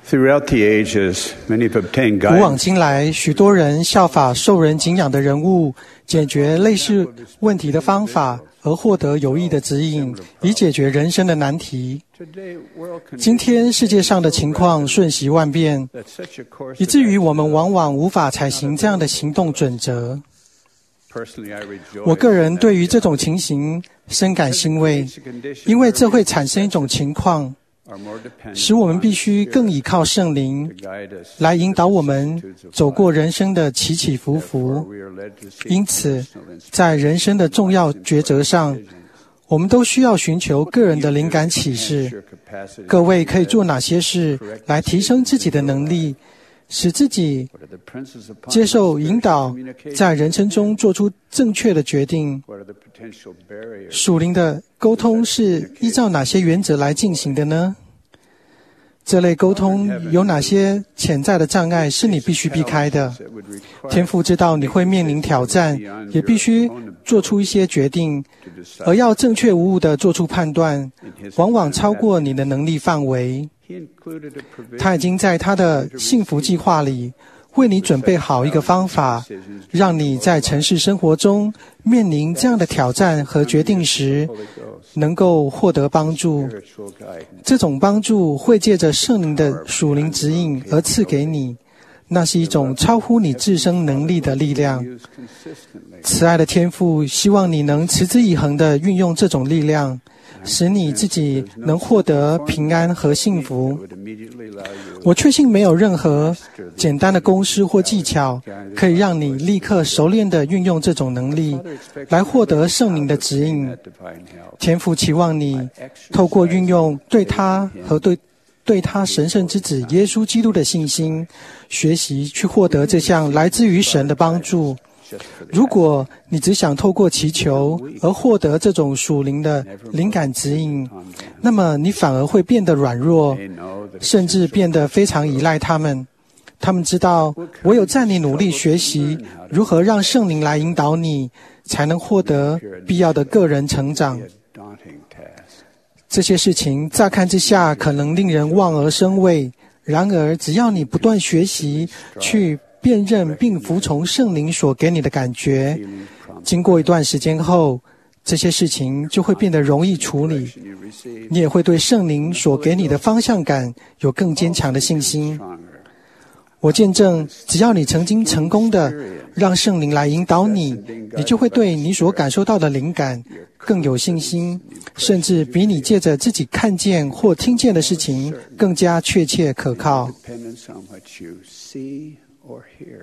Throughout the ages, many have obtained 古往 guidance 今来，许多人效法受人敬仰的人物，解决类似问题的方法，而获得有益的指引，以解决人生的难题。 Today, world 今天世界上的情况瞬息万变， that such a course 以至于我们往往无法采行这样的行动准则。 personally I rejoice 我个人对于这种情形深感欣慰，因为这会产生一种情况， are more dependent 使我们必须更倚靠圣灵 to guide us 来引导我们走过人生的起起伏 Therefore, 伏。 we are led to seek 因此， personal 在人生的重要抉择上， 我们都需要寻求个人的灵感启 inspiration, 示。 capacity 各位可以做哪些事来提升自己的能力，使自己 What are the principles upon 接受 which 引导 communication 在人生中做出正确的决定？ What are the potential barriers 属灵的沟通是依照哪些原则来进行的呢？这类沟通有哪些潜在的障碍是你必须避开的？ that would require 天父知道你会面临挑战，也必须做出一些决定， to decide 而要正确无误地做出判断， in his 往往超过你的能力范围。 He included a provision 他已经在他的幸福计划里为你准备好一个方法，让你在城市生活中面临这样的挑战和决定时， Holy Ghost 能够获得帮助。 spiritual guidance 这种帮助会借着圣灵的属灵指引而赐给你，那是一种超乎你自身能力的力量。 used consistently 慈爱的天父希望你能持之以恒地运用这种力量，使你自己能获得平安和幸福。 would immediately allow you 我确信没有任何简单的公式或技巧可以让你立刻熟练地运用这种能力，来获得圣灵的指引。 that divine help 天父期望你透过运用对他和对他神圣之子耶稣基督的信心，学习去获得这项来自于神的帮助。 just for the 如果你只想透过祈求而获得这种属灵的灵感指引，那么你反而会变得软弱， they know that 甚至变得非常依赖他们。他们知道，唯有在你努力学习如何让圣灵来引导你，才能获得必要的个人成长。 a daunting task 这些事情乍看之下可能令人望而生畏，然而只要你不断学习，去辨认并服从圣灵所给你的感觉， feeling from 经过一段时间后，这些事情就会变得容易处理。 you receive 你也会对圣灵所给你的方向感有更坚强的信心。 stronger 我见证，只要你曾经成功的让圣灵来引导你，你就会对你所感受到的灵感更有信心，甚至比你借着自己看见或听见的事情更加确切可靠。 dependence on what you see or hear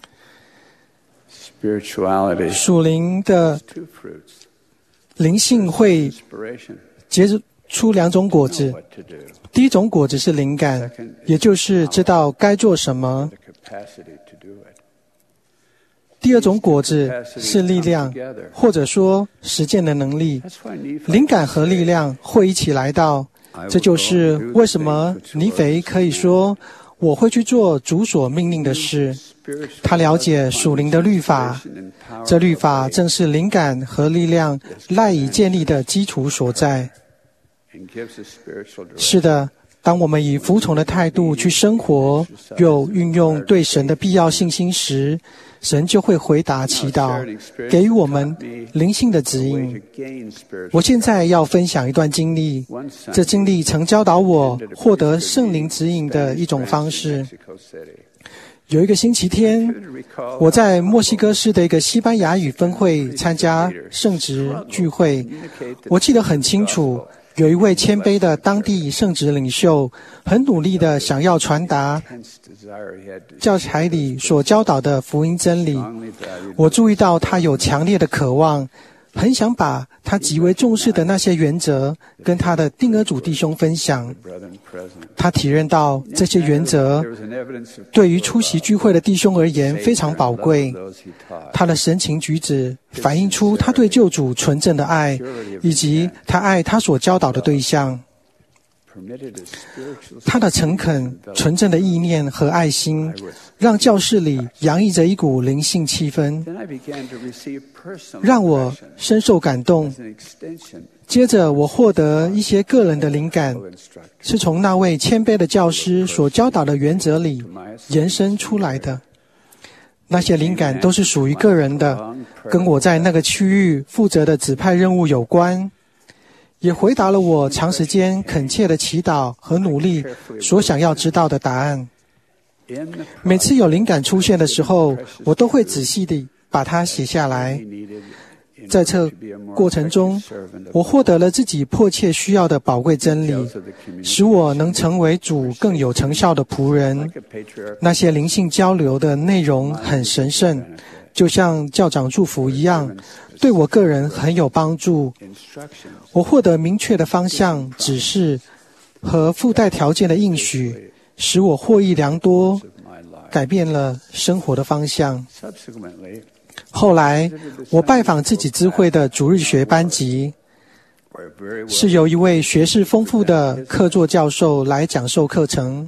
spirituality 属灵的 two fruits 灵性会 inspiration 结出两种果 know 子， what to do 第一种果子是灵感，也就是知道该做什么； the capacity to do it 第二种果子是力量，或者说实践的能力。 that's why Nephi 灵感和力量会一起来到，这就是为什么尼腓可以说我会去做主所命令的事。 spiritual 他了解属灵的律法， and power 这律法正是灵感和力量赖以建立的基础所在。 and gives a spiritual direction 是的，当我们以服从的态度去生活，又运用对神的必要信心时，神就会回答祈祷，给予我们灵性的指 way 引 to。gain spiritual 我现在要分享一段经历， one 这 Sunday 经历曾教导我获得圣灵指引的一种方式。 Mexico City 有一个星期天， could recall 我在墨西哥市的一个西班牙语分会参加圣职聚会，我记得很清楚。有一位谦卑的当地圣职领袖，很努力地想要传达 intense desire he had to 教材里所教导的福音真理。 strongly valued 我注意到他有强烈的渴望，很想把他极为重视的那些原则跟他的丁儿主弟兄分享。 brethren present 他体认到这些原则 there was an evidence of 对于出席聚会的弟兄而言非常宝贵。 those he taught 他的神情举止反映出他对救主纯正的爱，以及他爱他所教导的对象。 他的诚恳、纯正的意念和爱心，让教室里洋溢着一股灵性气氛，让我深受感动。接着，我获得一些个人的灵感，是从那位谦卑的教师所教导的原则里延伸出来的。那些灵感都是属于个人的，跟我在那个区域负责的指派任务有关，也回答了我长时间恳切的祈祷和努力所想要知道的答案。每次有灵感出现的时候，我都会仔细地把它写下来。在这过程中，我获得了自己迫切需要的宝贵真理，使我能成为主更有成效的仆人。那些灵性交流的内容很神圣，就像教长祝福一样，对我个人很有帮助。我获得明确的方向、指示和附带条件的应许，使我获益良多，改变了生活的方向。后来，我拜访自己知会的主日学班级，是由一位学识丰富的客座教授来讲授课程。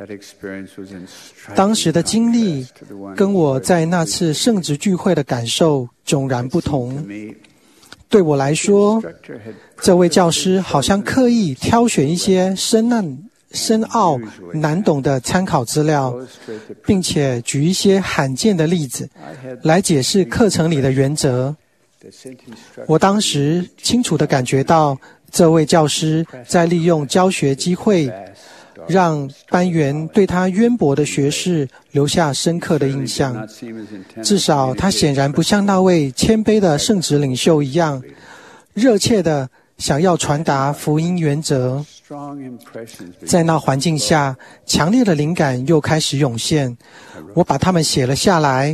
当时的经历跟我在那次圣职聚会的感受迥然不同。对我来说，这位教师好像刻意挑选一些深奥难懂的参考资料，并且举一些罕见的例子来解释课程里的原则。我当时清楚地感觉到，这位教师在利用教学机会，让班员对他渊博的学识留下深刻的印象。至少他显然不像那位谦卑的圣职领袖一样，热切地想要传达福音原则。在那环境下，强烈的灵感又开始涌现，我把它们写了下来。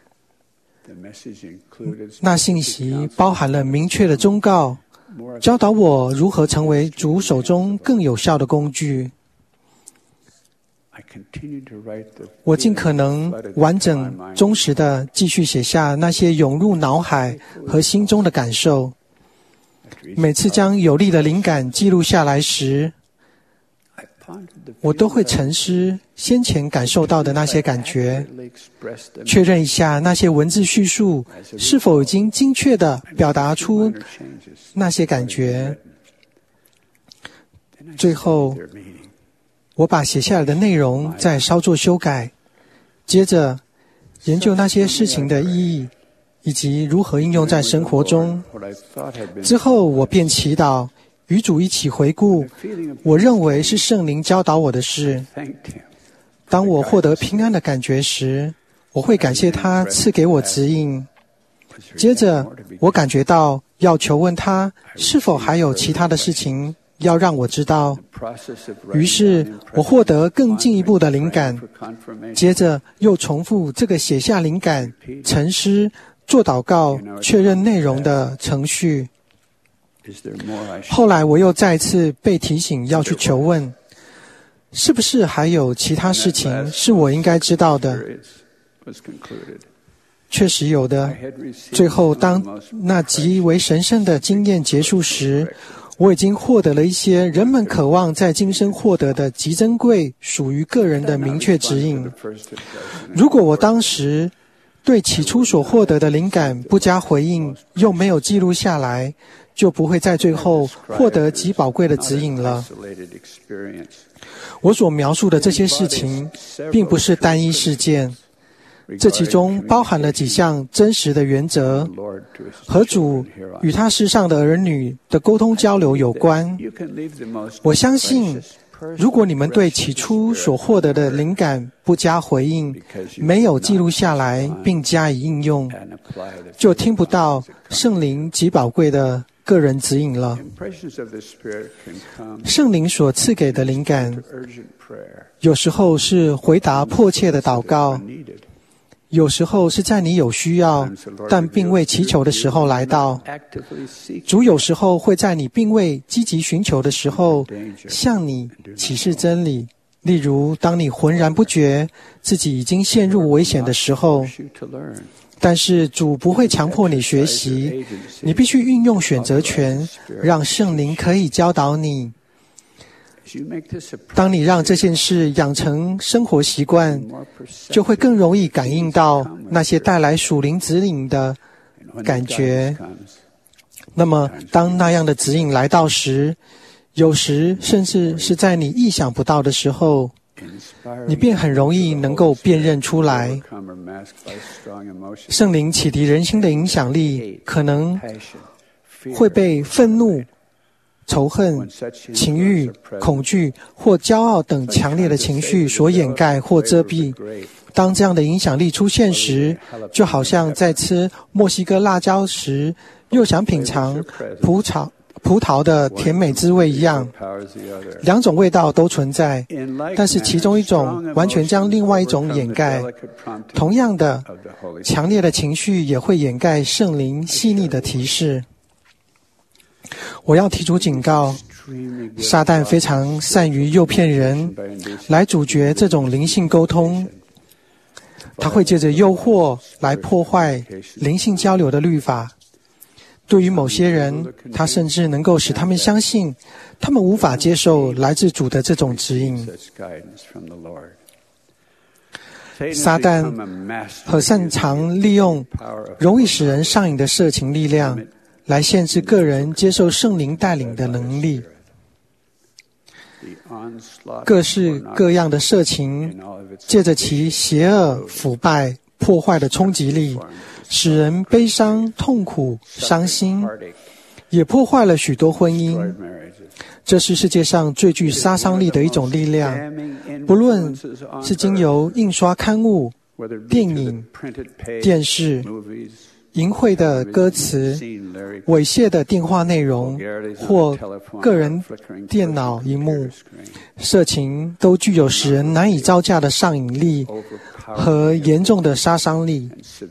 那信息包含了明确的忠告，教导我如何成为主手中更有效的工具。我尽可能完整、忠实地继续写下那些涌入脑海和心中的感受。每次将有力的灵感记录下来时，我都会沉思先前感受到的那些感觉，确认一下那些文字叙述是否已经精确地表达出那些感觉。最后，我把写下来的内容再稍作修改，接着研究那些事情的意义以及如何应用在生活中。之后我便祈祷，与主一起回顾我认为是圣灵教导我的事。当我获得平安的感觉时，我会感谢他赐给我指引。接着我感觉到要求问他是否还有其他的事情要让我知道，于是我获得更进一步的灵感，接着又重复这个写下灵感、沉思、做祷告、确认内容的程序。后来我又再次被提醒要去求问，是不是还有其他事情是我应该知道的？确实有的。最后，当那极为神圣的经验结束时，我已经获得了一些人们渴望在今生获得的极珍贵、属于个人的明确指引。如果我当时对起初所获得的灵感不加回应，又没有记录下来，就不会在最后获得极宝贵的指引了。我所描述的这些事情，并不是单一事件，这其中包含了几项真实的原则，和主与他世上的儿女的沟通交流有关。我相信，如果你们对起初所获得的灵感不加回应，没有记录下来并加以应用，就听不到圣灵极宝贵的个人指引了。圣灵所赐给的灵感，有时候是回答迫切的祷告，有时候是在你有需要但并未祈求的时候来到。主有时候会在你并未积极寻求的时候向你启示真理，例如当你浑然不觉自己已经陷入危险的时候。但是主不会强迫你学习，你必须运用选择权，让圣灵可以教导你。 当你让这件事养成生活习惯，就会更容易感应到那些带来属灵指引的感觉。那么当那样的指引来到时，有时甚至是在你意想不到的时候，你便很容易能够辨认出来。圣灵启迪人心的影响力可能会被愤怒、仇恨、情欲、恐惧或骄傲等强烈的情绪所掩盖或遮蔽。当这样的影响力出现时，就好像在吃墨西哥辣椒时又想品尝葡萄的甜美滋味一样，两种味道都存在，但是其中一种完全将另外一种掩盖。同样的，强烈的情绪也会掩盖圣灵细腻的提示。我要提出警告，撒旦非常善于诱骗人来阻绝这种灵性沟通。他会借着诱惑来破坏灵性交流的律法。对于某些人，他甚至能够使他们相信，他们无法接受来自主的这种指引。撒旦很擅长利用容易使人上瘾的色情力量，来限制个人接受圣灵带领的能力。各式各样的色情，借着其邪恶、腐败、破坏的冲击力，使人悲伤、痛苦、伤心，也破坏了许多婚姻。这是世界上最具杀伤力的一种力量，不论是经由印刷刊物、电影、电视、淫秽的歌词、猥亵的电话内容或个人电脑萤幕，色情都具有使人难以招架的上瘾力和严重的杀伤力。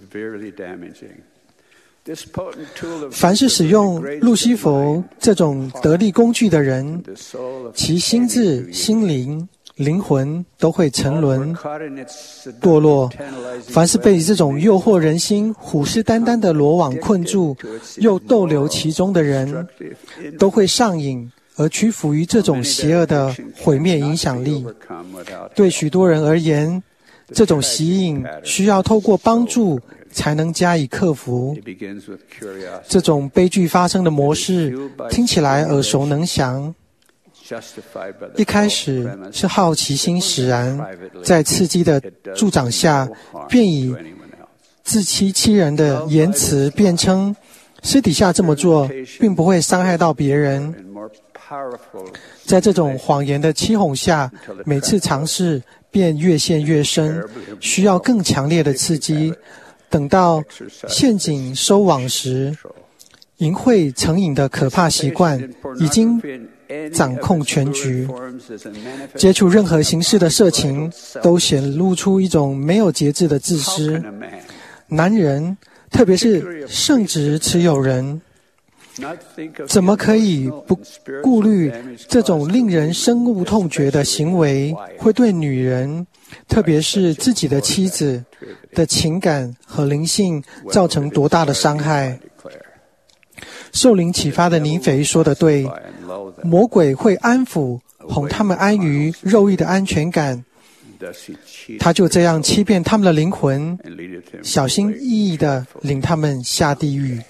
凡是使用路西弗这种得力工具的人，其心智、心灵、灵魂都会沉沦堕落。凡是被这种诱惑人心、虎视眈眈的罗网困住又逗留其中的人，都会上瘾而屈服于这种邪恶的毁灭影响力。对许多人而言，这种吸引需要透过帮助才能加以克服。这种悲剧发生的模式听起来耳熟能详。一开始是好奇心使然，在刺激的助长下，便以自欺欺人的言辞辩称，私底下这么做并不会伤害到别人。在这种谎言的欺哄下，每次尝试便越陷越深，需要更强烈的刺激。等到陷阱收网时，淫秽成瘾的可怕习惯已经掌控全局。接触任何形式的色情，都显露出一种没有节制的自私。男人，特别是圣职持有人，怎么可以不顾虑这种令人深恶痛绝的行为会对女人，特别是自己的妻子的情感和灵性造成多大的伤害？受灵启发的尼腓说得对，魔鬼会安抚哄他们安于肉欲的安全感，他就这样欺骗他们的灵魂，小心翼翼地领他们下地狱。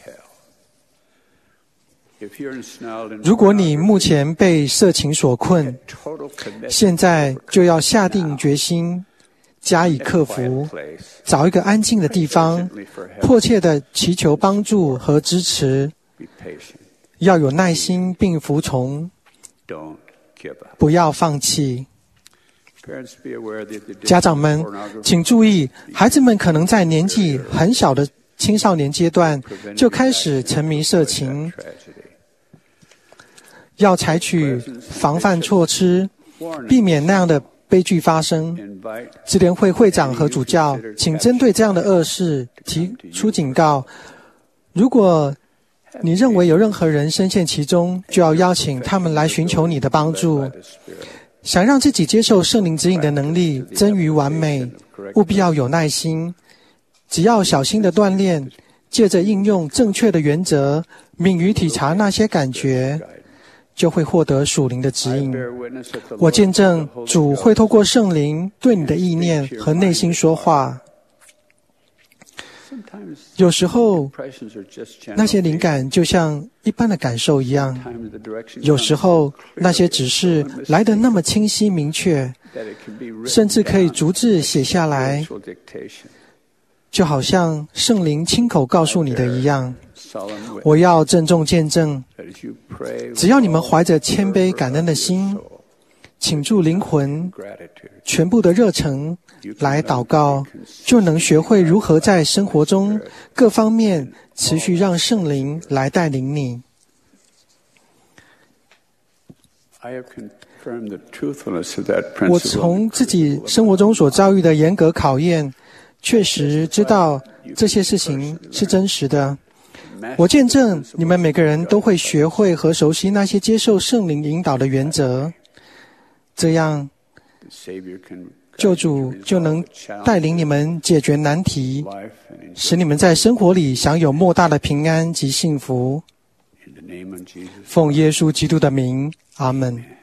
如果你目前被色情所困，现在就要下定决心加以克服，找一个安静的地方，迫切地祈求帮助和支持，要有耐心并服从，不要放弃。家长们，请注意，孩子们可能在年纪很小的青少年阶段就开始沉迷色情，要采取防范措施，避免那样的悲剧发生。支联会会长和主教，请针对这样的恶事提出警告。如果你认为有任何人深陷其中，就要邀请他们来寻求你的帮助。想让自己接受圣灵指引的能力臻于完美，务必要有耐心。只要小心的锻炼，借着应用正确的原则，敏于体察那些感觉， 就会获得属灵的指 I 引。 bear witness that the 我 Lord 见证 the Holy 主 Ghost 会透过圣灵对你的意念和内心说话。 sometimes 有时候 impressions are just general 那些灵感就像一般的感受一样， Sometimes the direction 有时 comes 候 so 那些 clearly 指示 and 来得那么清晰明确， that it can be written 甚至可以 down 逐字写下来， spiritual dictation. 就好像圣灵亲口告诉你的一样。 Solemn witness 我要郑重见证， that as you pray 只要你们 with 怀着 all 谦卑 fervor 感恩的 of your 心， soul, 倾注灵魂 gratitude, 全部的热忱来祷告，就能学会如何在生活中各方面持续让圣灵来带领你。 I have confirmed the truthfulness of that 我 principle. 从自己生活中所遭遇的严格考验，确实知道这些事情是真实的。我见证你们每个人都会学会和熟悉那些接受圣灵引导的原则，这样 The Savior can 救主就能带领你们解决难题， life and 使你们在生活里享有莫大的平安及幸福。 in the name of Jesus. 奉耶稣基督的名，阿门。